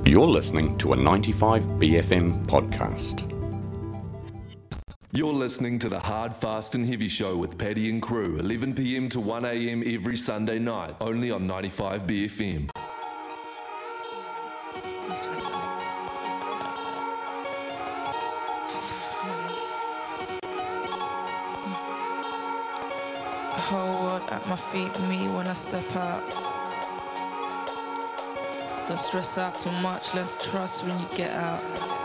You're listening to a 95BFM podcast. You're listening to the Hard, Fast and Heavy Show with Paddy and crew, 11 p.m. to 1 a.m. every Sunday night, only on 95BFM. Whole world at my feet, me when I step out. Don't stress out too much, learn to trust when you get out.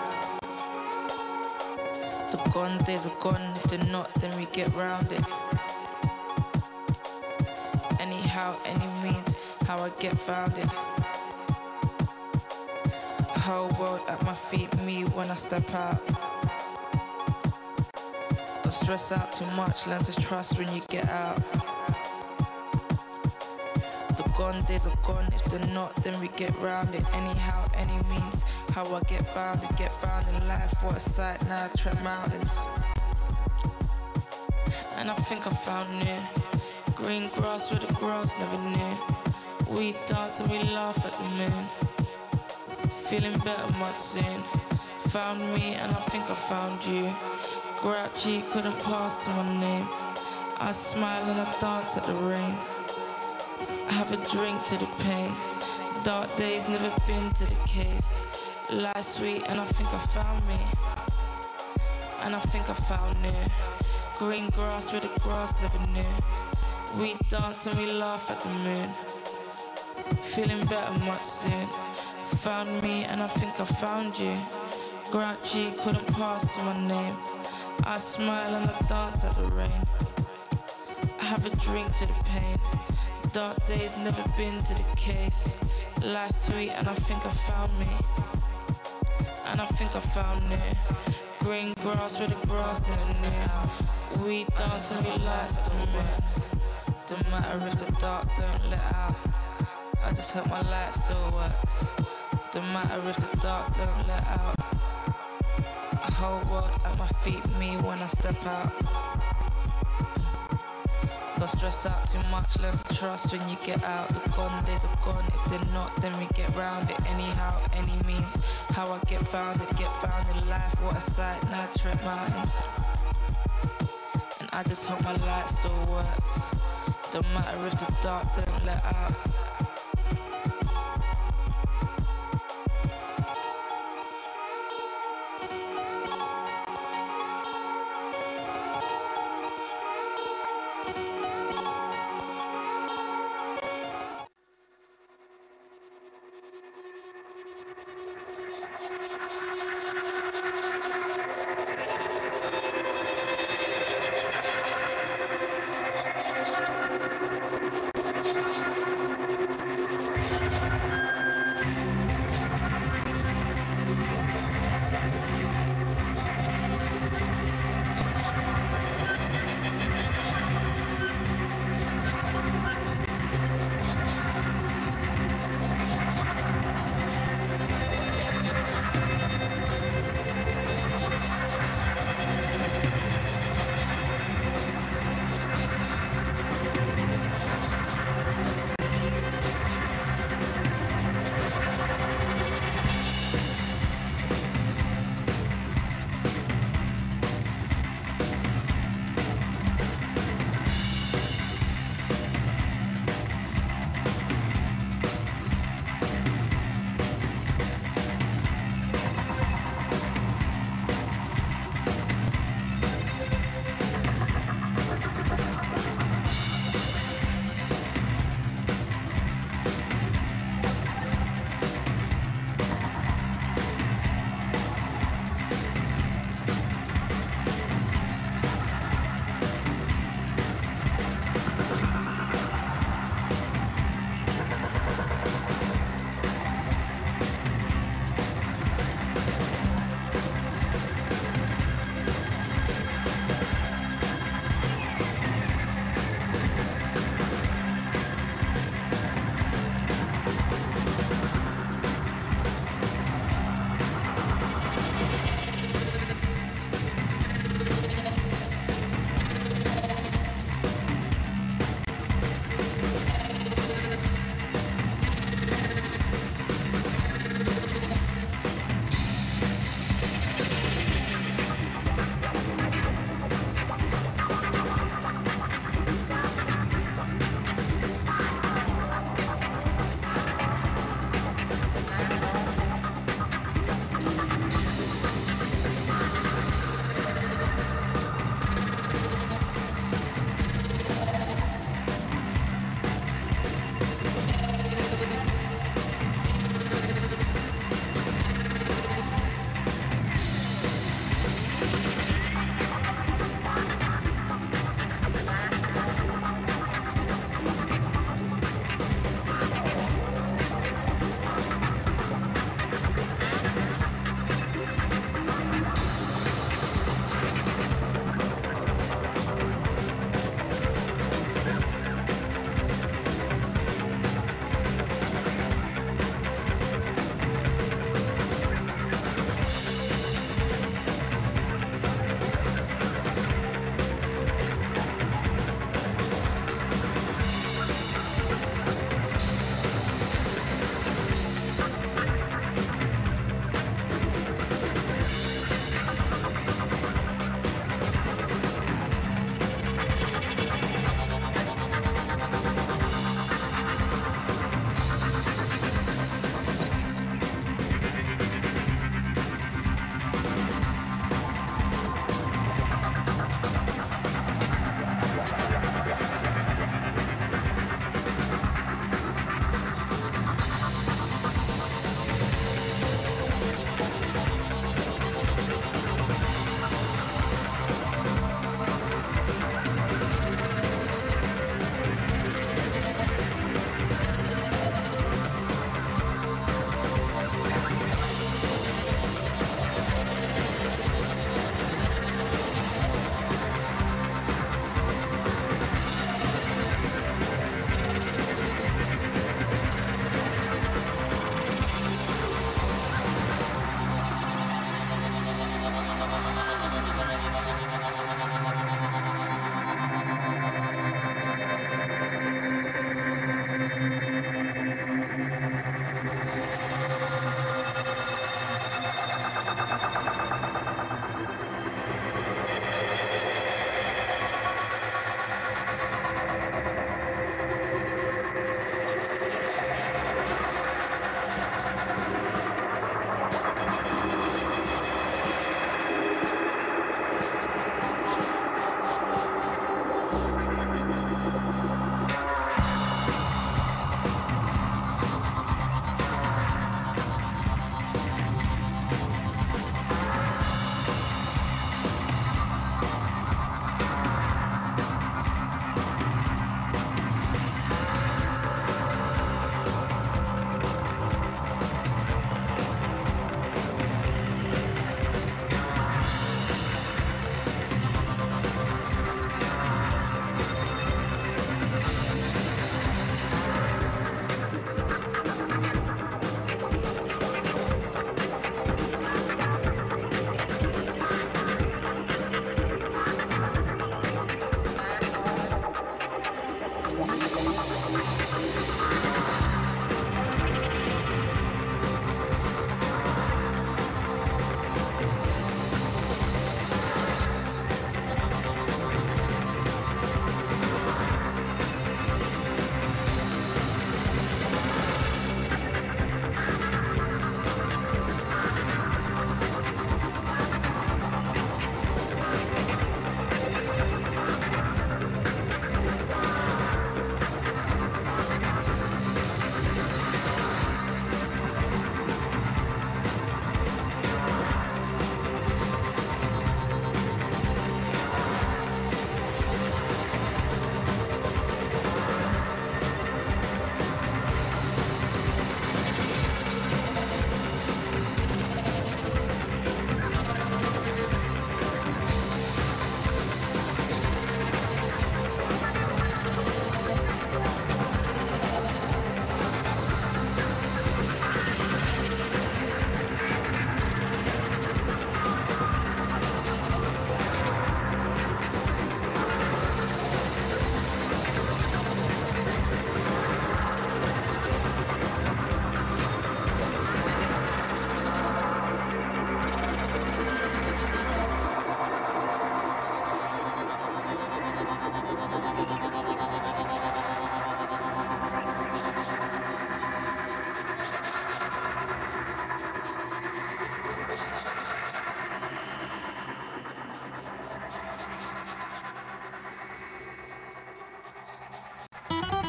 The gone days are gone, if they're not, then we get round it. Anyhow, any means, how I get found it. Whole world at my feet, me when I step out. Don't stress out too much, learn to trust when you get out. The gone days are gone, if they're not, then we get round it. Anyhow, any means, how I get found in life, what a sight, now I tread mountains. And I think I found near, green grass where the grass never near. We dance and we laugh at the moon, feeling better much soon. Found me and I think I found you. Grouchy couldn't pass to my name. I smile and I dance at the rain. I have a drink to the pain. Dark days never been to the case. Life sweet and I think I found me. And I think I found near. Green grass where the grass never knew. We dance and we laugh at the moon, feeling better much soon. Found me and I think I found you. Grouchy couldn't pass to my name. I smile and I dance at the rain. I have a drink to the pain. Dark days never been to the case. Life sweet and I think I found me. And I think I found near. Green grass where the grass never knew. We dance and we laugh at the mix. Don't matter if the dark don't let out. I just hope my light still works. Don't matter if the dark don't let out. A whole world at my feet, me when I step out. Don't stress out too much, learn to trust when you get out. The gone days are gone, if they're not, then we get round it. Anyhow, any means, how I get found in life, what a sight, now I tread mountains. And I just hope my light still works. Don't matter if the dark don't let out.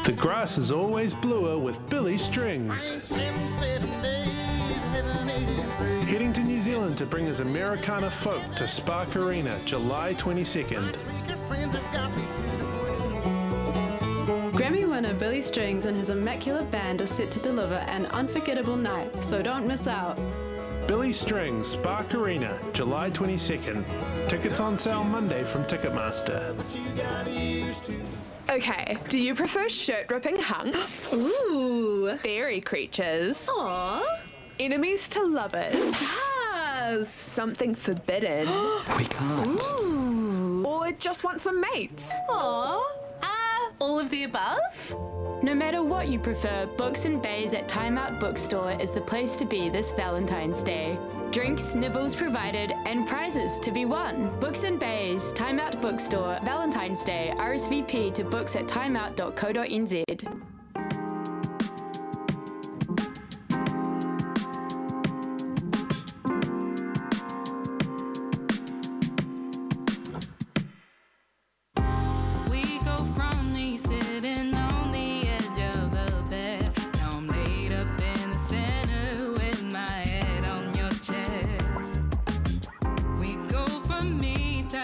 The grass is always bluer with Billy Strings. Heading to New Zealand to bring his Americana folk to Spark Arena, July 22nd. Grammy winner Billy Strings and his immaculate band are set to deliver an unforgettable night, so don't miss out. Billy Strings, Spark Arena, July 22nd. Tickets on sale Monday from Ticketmaster. Okay, do you prefer shirt-ripping hunks? Ooh! Fairy creatures? Aww! Enemies to lovers? Yes! Something forbidden? We can't. Ooh! Or just want some mates? Aww! All of the above? No matter what you prefer, Books and Bays at Time Out Bookstore is the place to be this Valentine's Day. Drinks, nibbles provided, and prizes to be won. Books and Bays, Time Out Bookstore, Valentine's Day. RSVP to books@timeout.co.nz.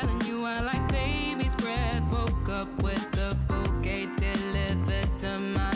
With the bouquet delivered to my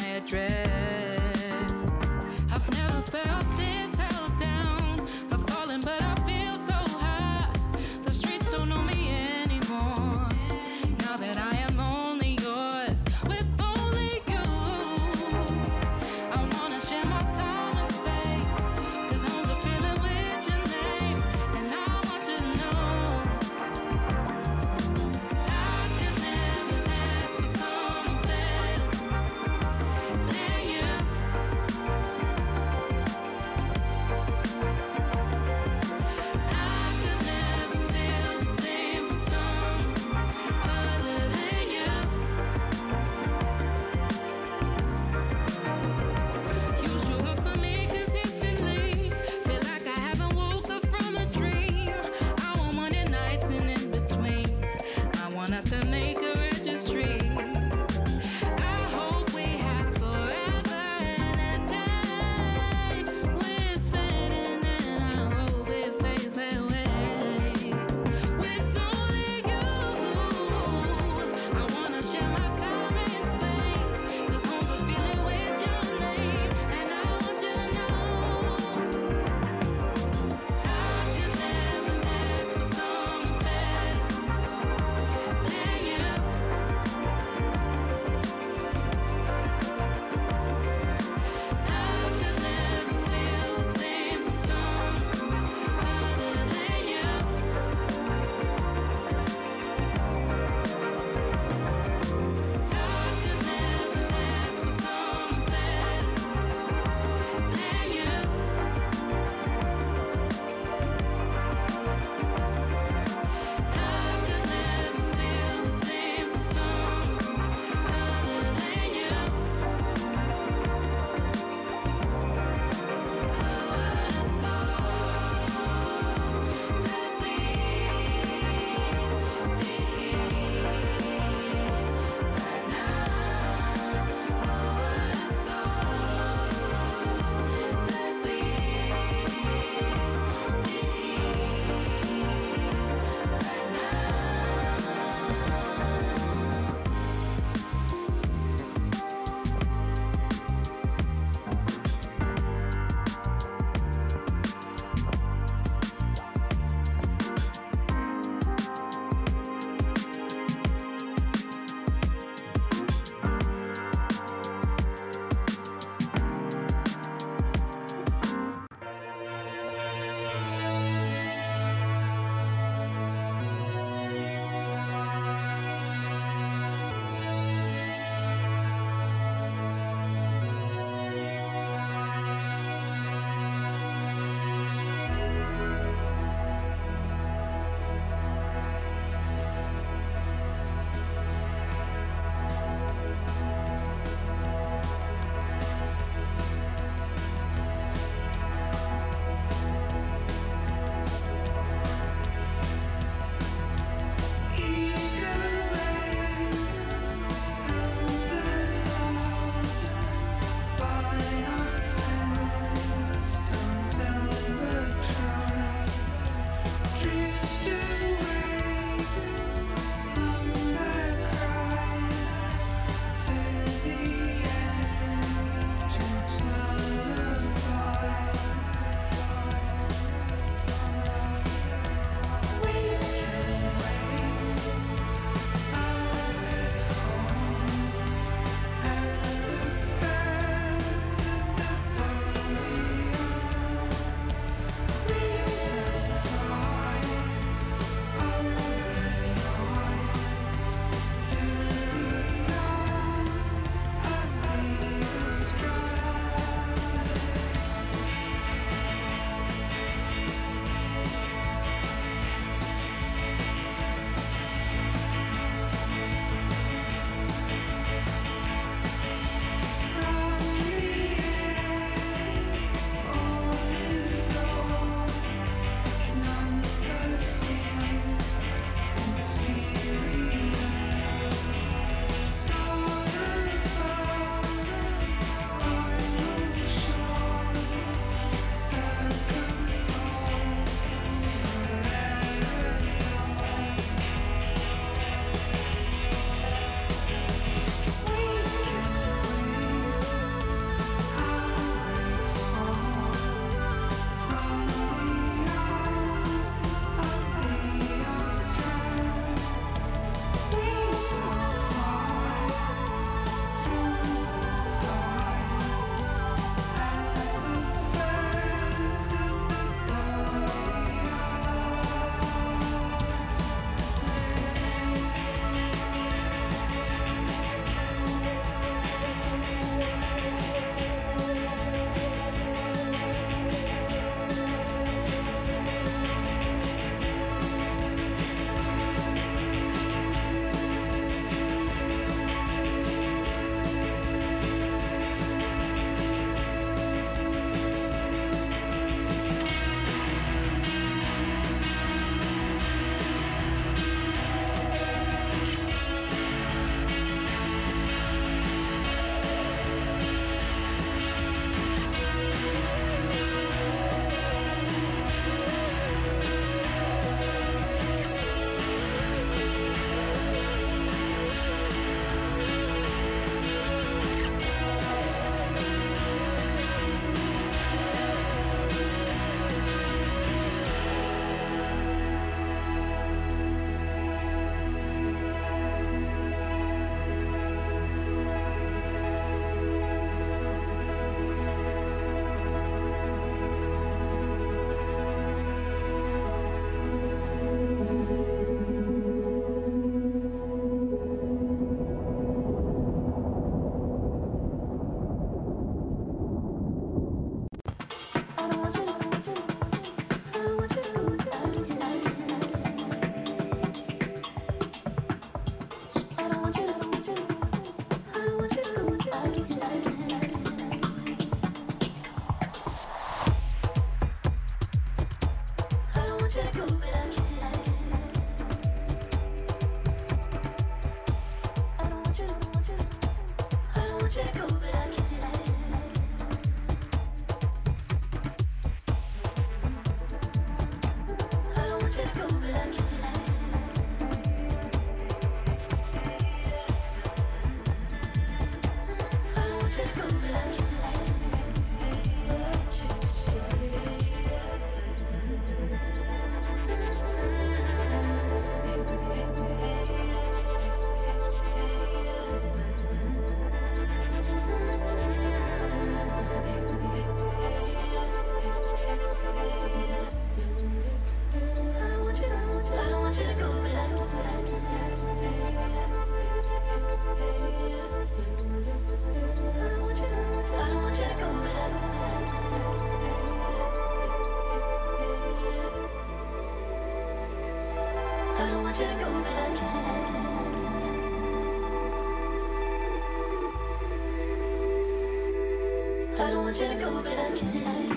want you to go, but I can't.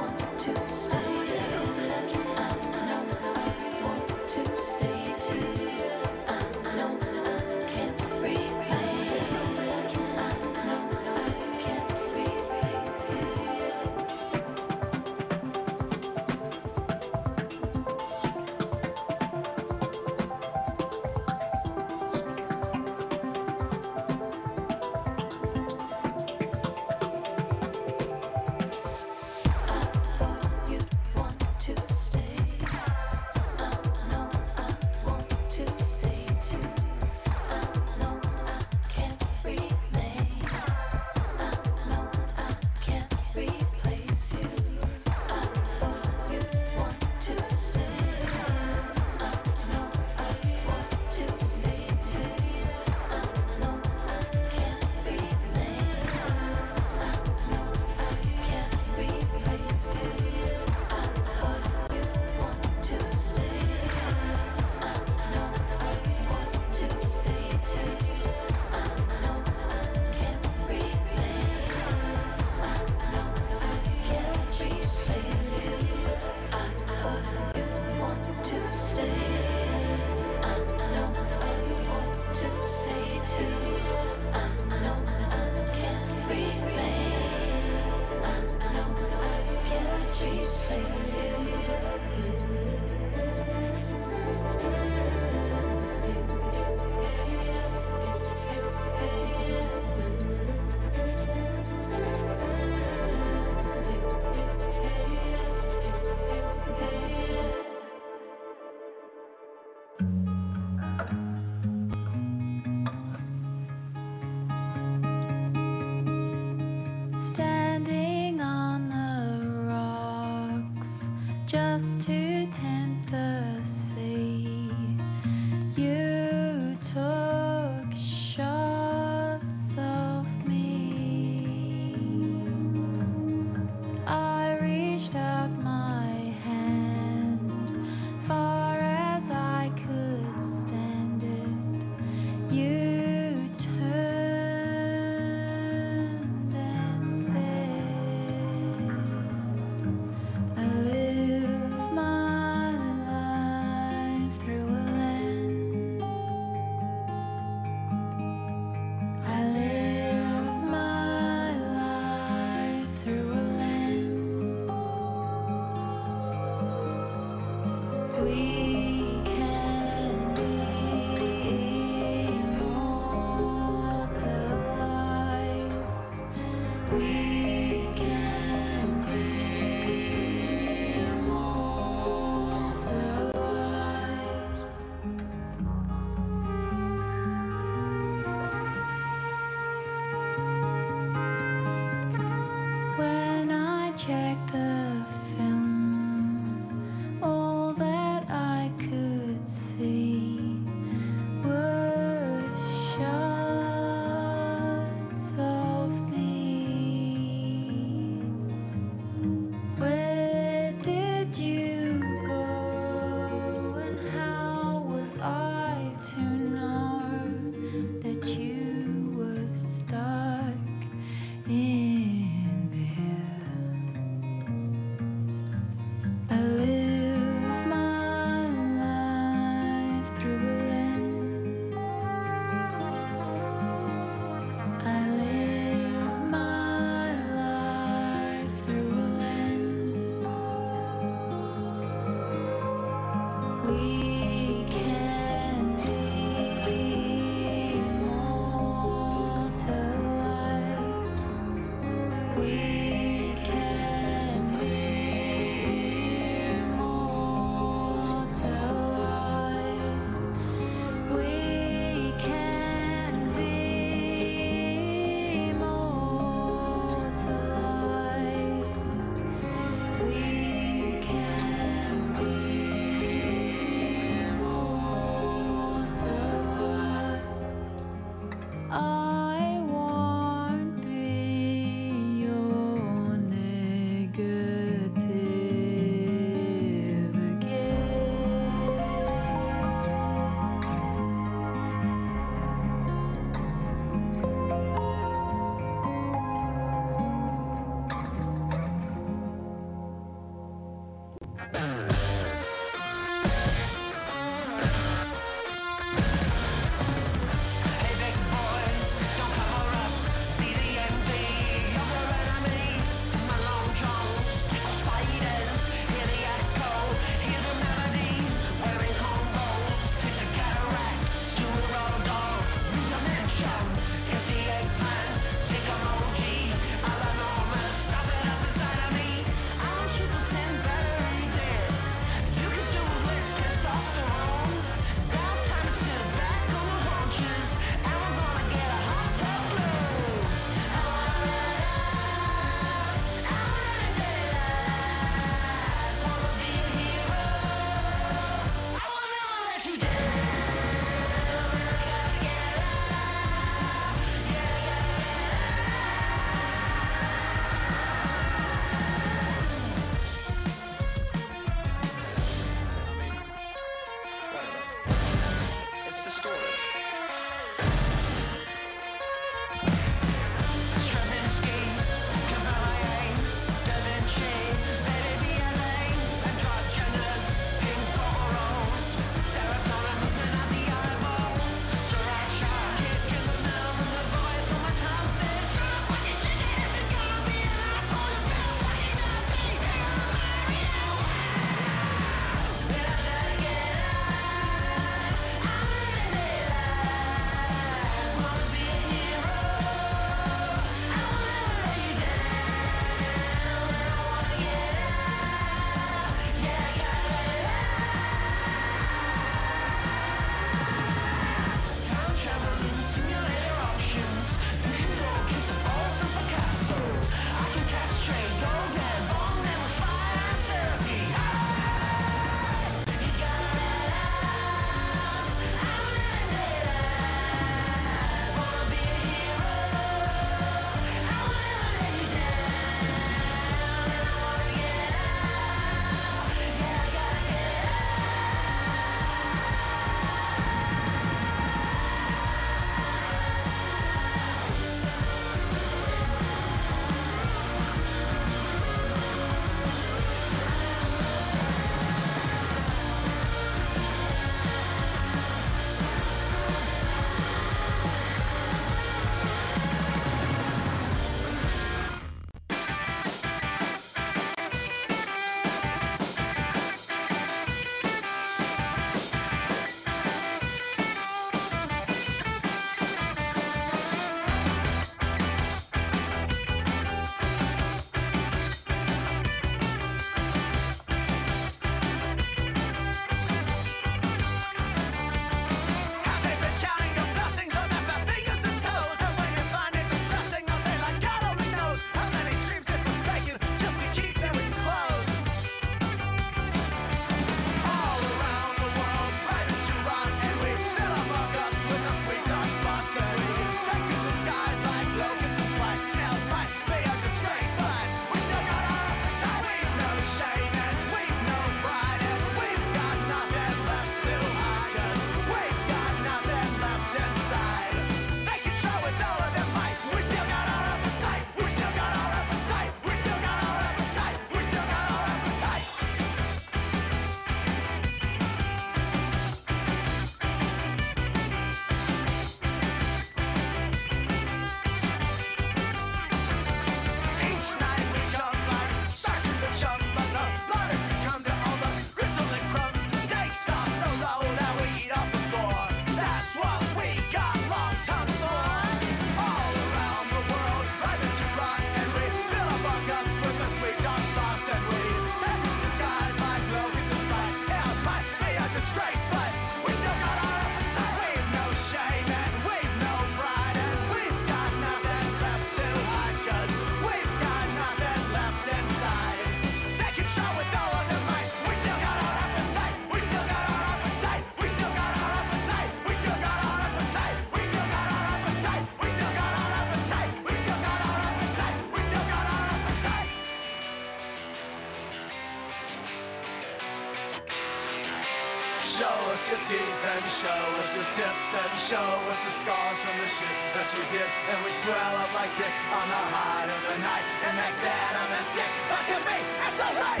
us your teeth and show us your tits and show us the scars from the shit that you did. And we swell up like dicks on the height of the night. It makes bad, I'm in sick, but to me, it's alright.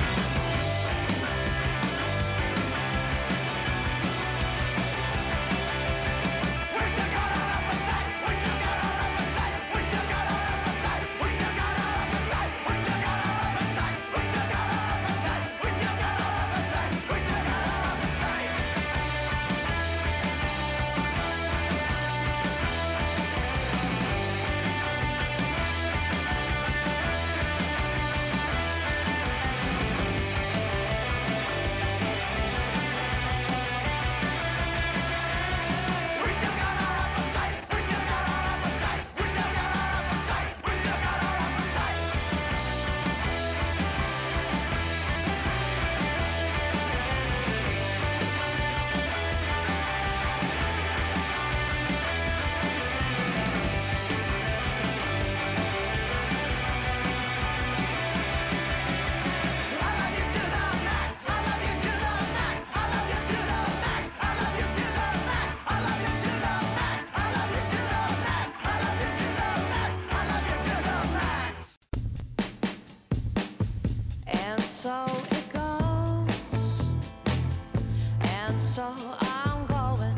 So it goes, and so I'm going.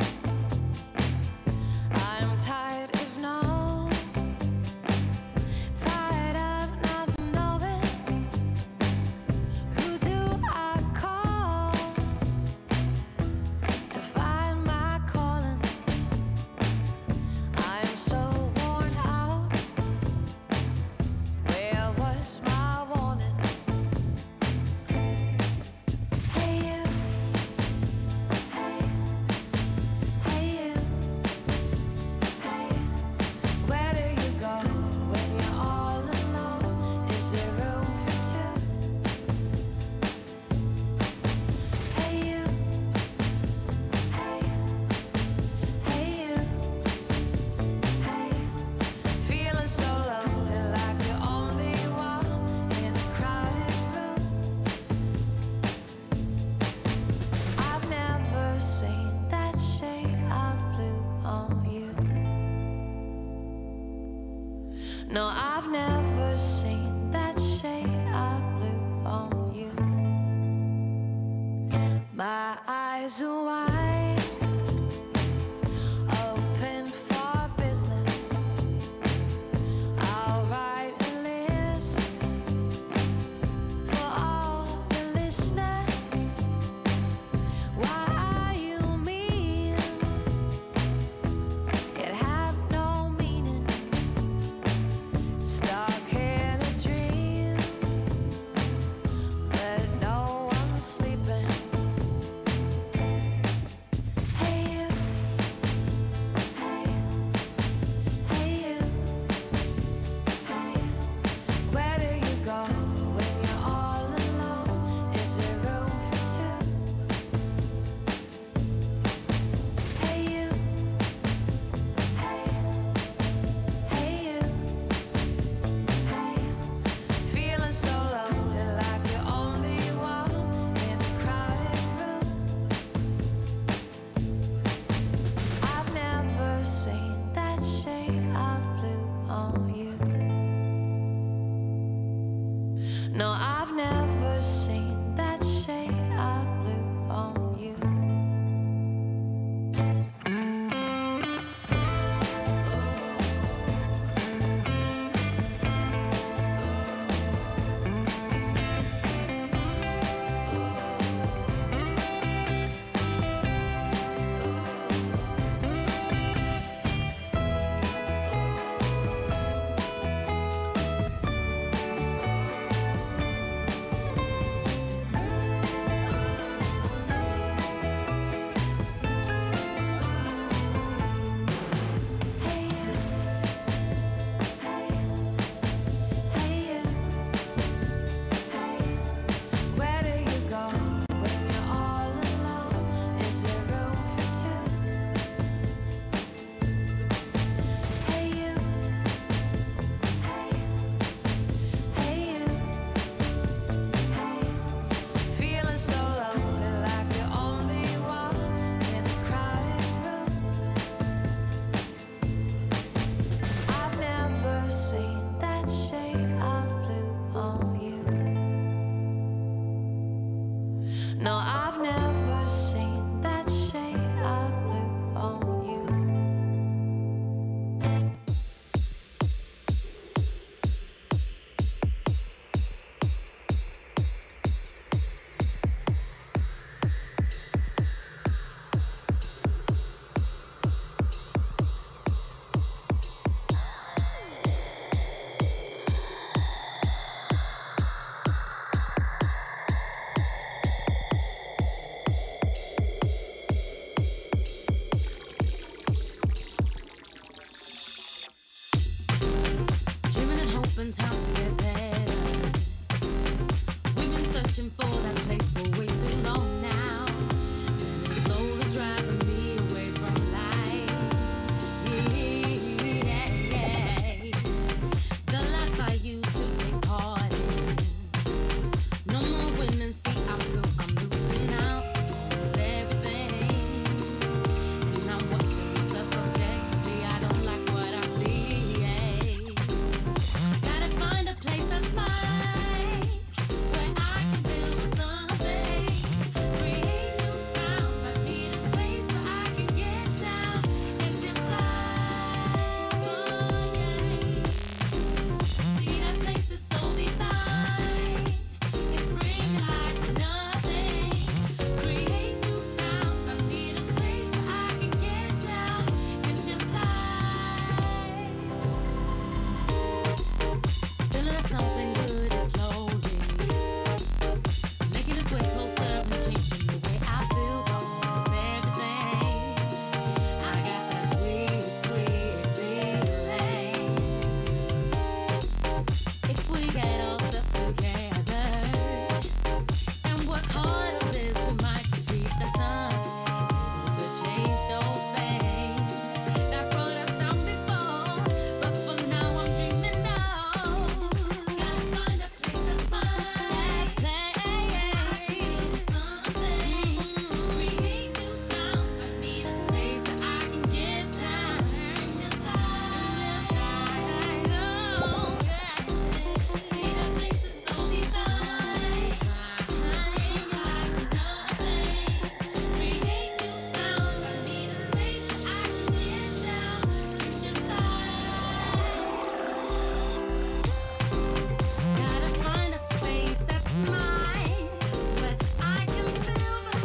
I'm tired of no, tired of not knowing. Who do I call to find my calling? I'm so worn out. Where was my warning? No, I've never seen that shade of blue on you. My eyes are wide, open for business. I'll write a list for all the listeners. Why are you mean? It have no meaning. Start time to get better. We've been searching for that place for way too long now, and it's slowly driving me away from life. Yeah. The life I used to take part in. No more winning, see, I feel I'm losing out. It's everything, and I'm watching myself objectively. I don't like what I see. Gotta find a place that's mine, where I can build something, create new sounds. I need a space where I can get down in this life. See, that place is so divine. It's ringing like nothing. Create new sounds. I need a space where I can get down in this life. Feeling like something good is slowly making its way closer and changing the way I feel. Almost everything. I got that sweet, sweet feeling. If we get ourselves together and work hard on this, we might just reach the sun, able to change those things that brought us down before. But for now, I'm dreaming of. Gotta find a place that's mine. Create something, create new sounds. I need a space where I can get down in this life. See, that place is so divine. It's ringing like nothing. Create new sounds. I need a space where I can get down in this life. Gotta find a space that's mine, where I can build a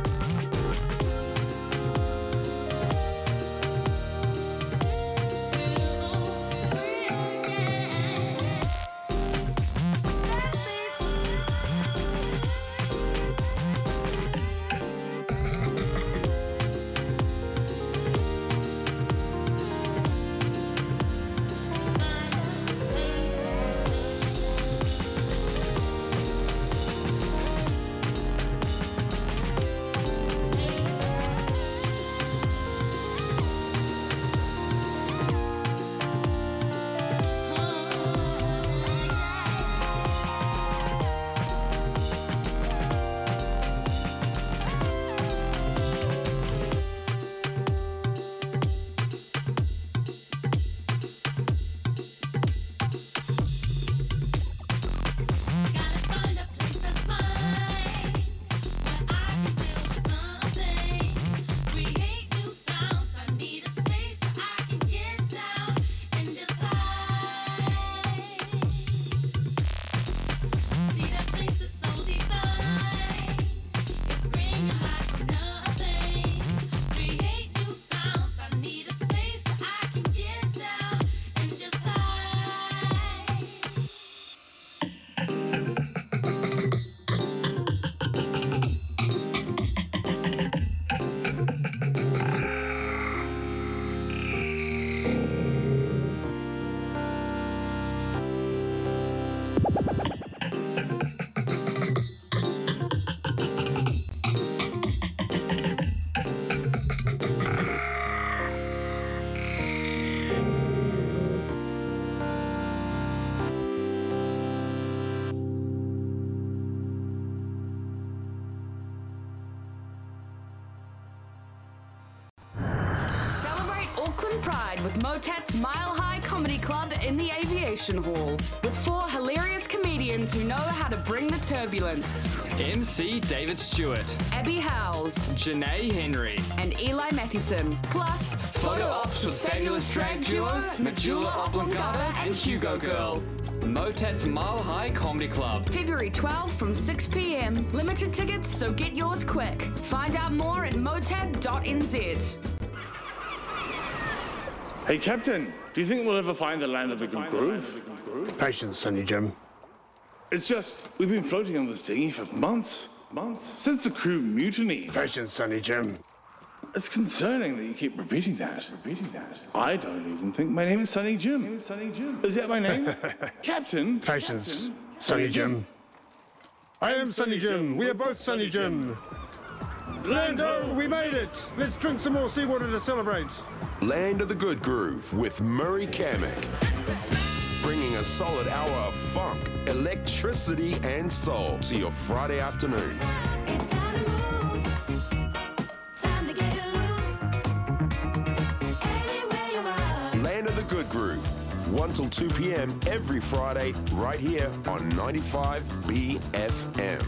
something, create new sounds. I need a space where I can get down and decide. See, that place is so divine. It's ringing like nothing. Create new sounds. I need a space where I can get down and decide. Celebrate Auckland Pride with Motat's Mile High Comedy Club in the Aviation Hall, with 4 hilarious comedians who know how to bring the turbulence. MC David Stewart, Abby Howells, Janae Henry, and Eli Mathewson. Plus, photo ops with fabulous drag duo Majula Oblongata and Hugo Girl. Motat's Mile High Comedy Club. February 12th from 6 p.m. Limited tickets, so get yours quick. Find out more at motat.nz. Hey, Captain, do you think we'll ever find the land of the good groove? Patience, Sonny Jim. It's just, we've been floating on this dinghy for months. Since the crew mutiny. Patience, Sonny Jim. It's concerning that you keep repeating that. I don't even think my name is Sonny Jim. Is that my name? Captain? Patience, Sonny Jim. I am Sonny Jim. We are both Sonny Jim. Lando, we made it. Let's drink some more seawater to celebrate. Land of the Good Groove with Murray Kamek. Bringing a solid hour of funk, electricity and soul to your Friday afternoons. Land of the Good Groove, 1 till 2 p.m. every Friday, right here on 95 BFM.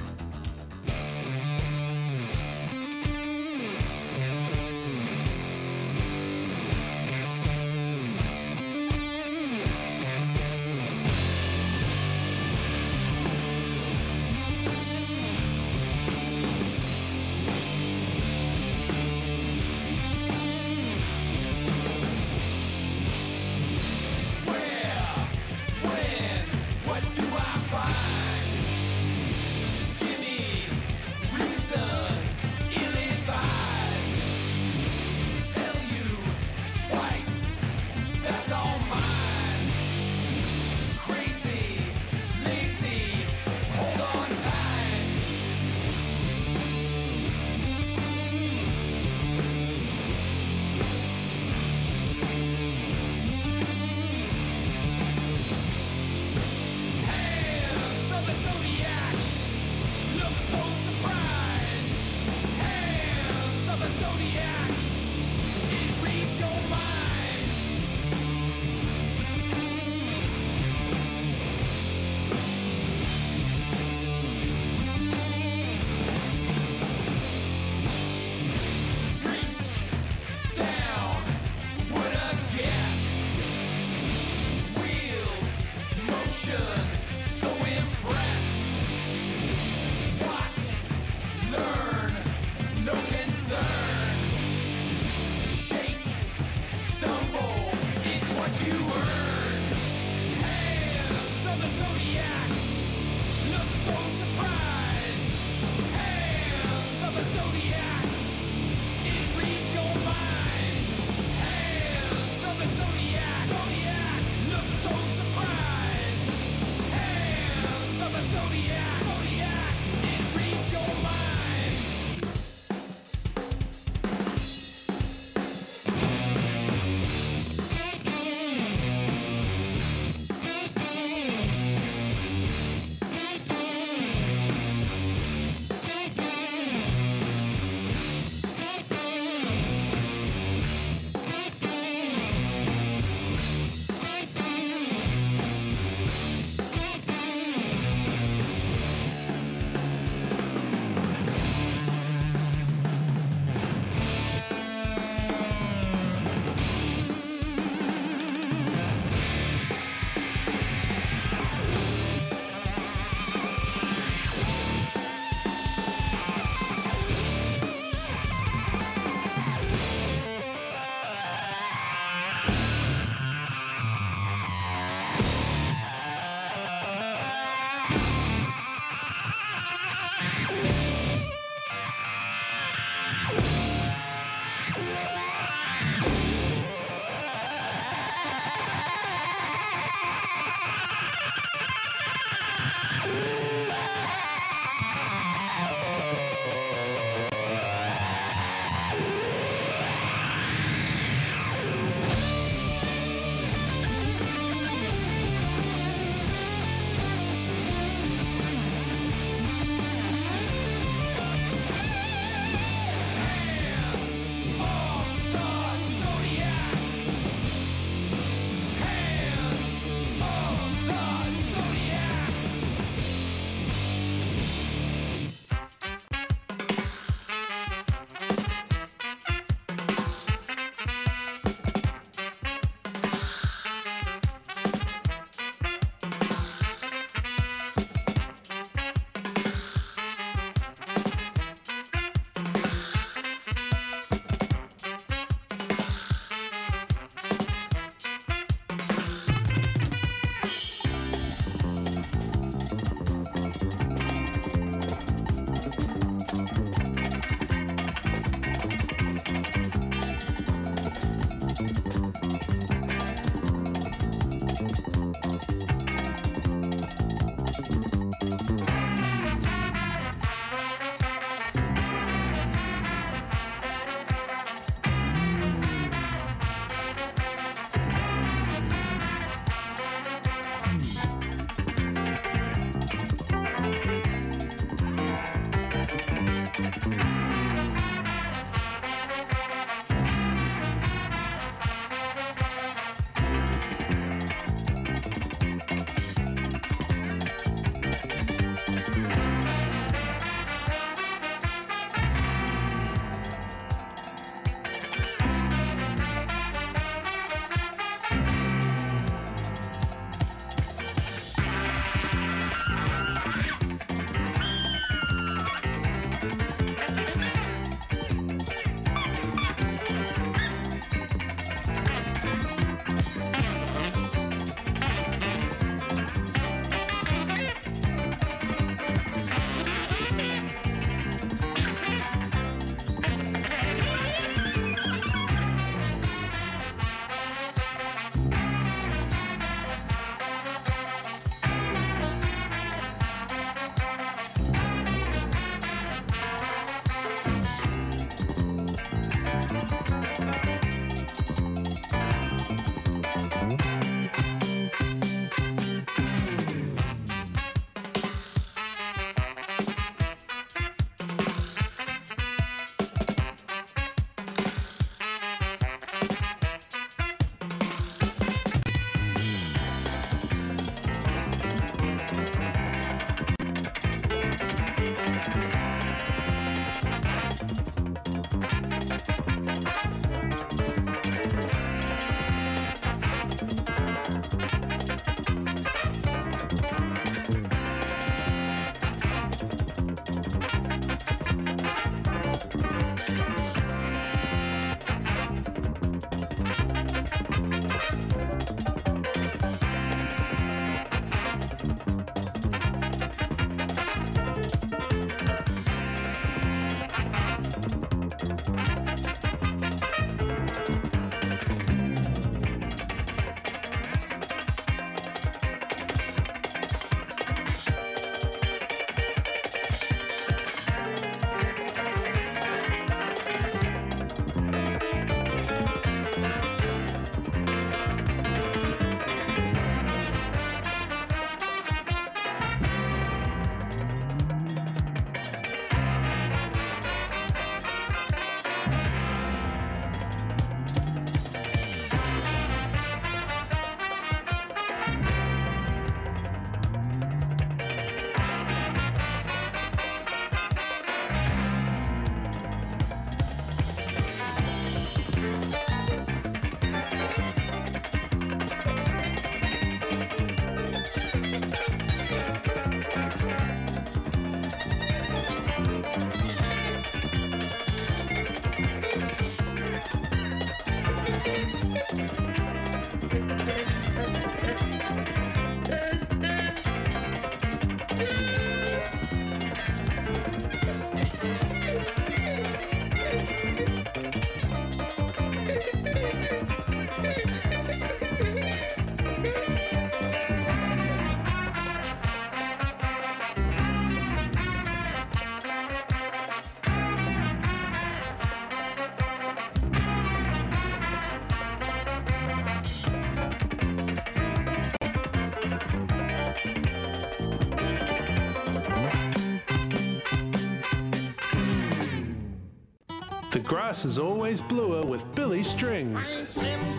The grass is always bluer with Billy Strings.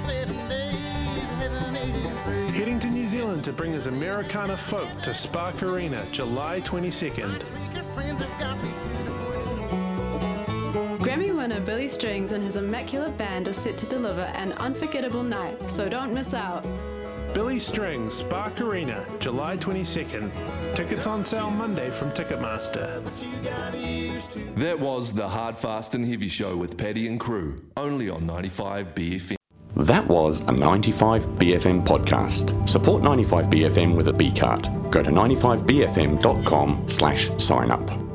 Heading to New Zealand to bring his Americana folk to Spark Arena, July 22nd. Grammy winner Billy Strings and his immaculate band are set to deliver an unforgettable night, so don't miss out. Billy Strings, Spark Arena, July 22nd. Tickets on sale Monday from Ticketmaster. That was the Hard, Fast and Heavy Show with Paddy and crew, only on 95 BFM. That was a 95BFM podcast. Support 95BFM with a B card. Go to 95bfm.com/sign up.